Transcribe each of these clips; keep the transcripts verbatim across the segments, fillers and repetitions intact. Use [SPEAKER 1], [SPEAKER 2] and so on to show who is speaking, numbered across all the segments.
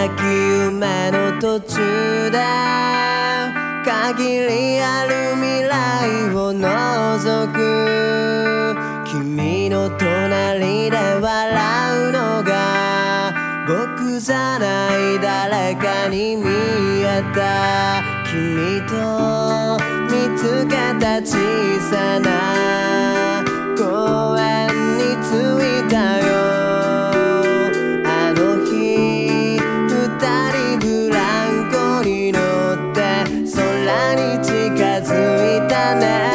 [SPEAKER 1] なき夢の途中で限りある未来を覗く君の隣で笑うのが僕じゃない誰かに見えた君と見つけた小さな公園に着いたよあの日二人ブランコに乗って空に近づいたね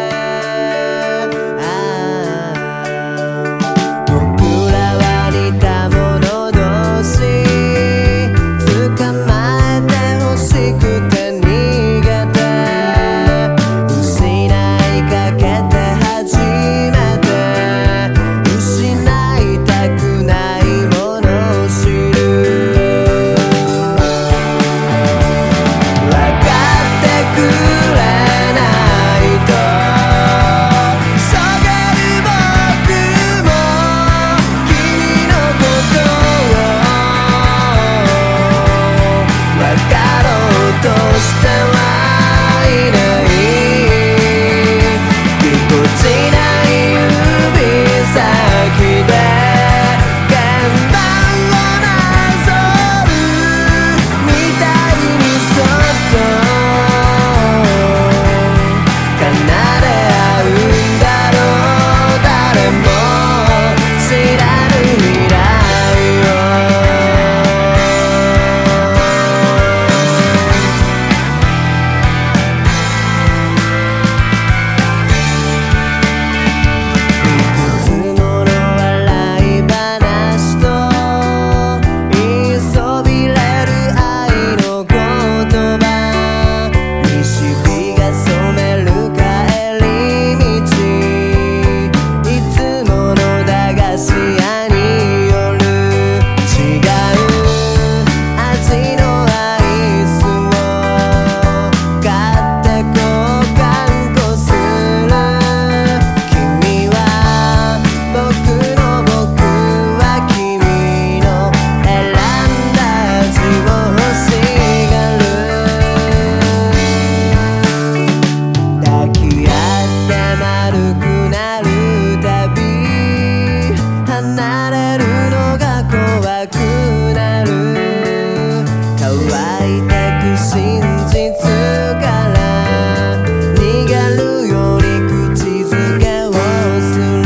[SPEAKER 1] 離れるのが怖くなる乾いてく真実から逃げるより口づけをする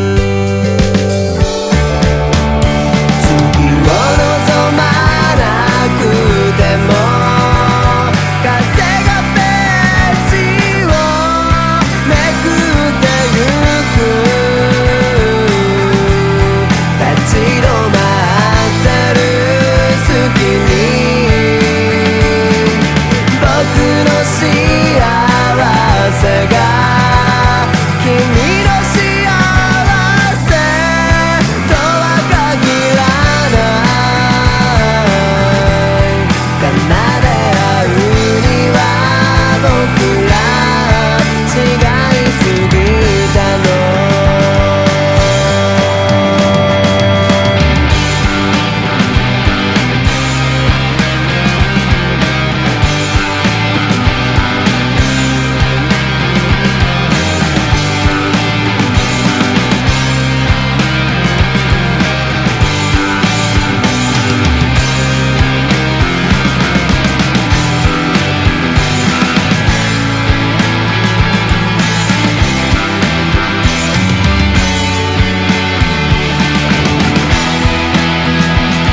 [SPEAKER 1] 次を望まなくても風がページをめくってゆく立ち止まってる隙に僕の幸せが君の幸せとは限らない奏で合うには僕ら違いすぎたの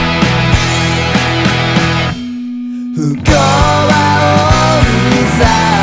[SPEAKER 1] 不幸はオンさ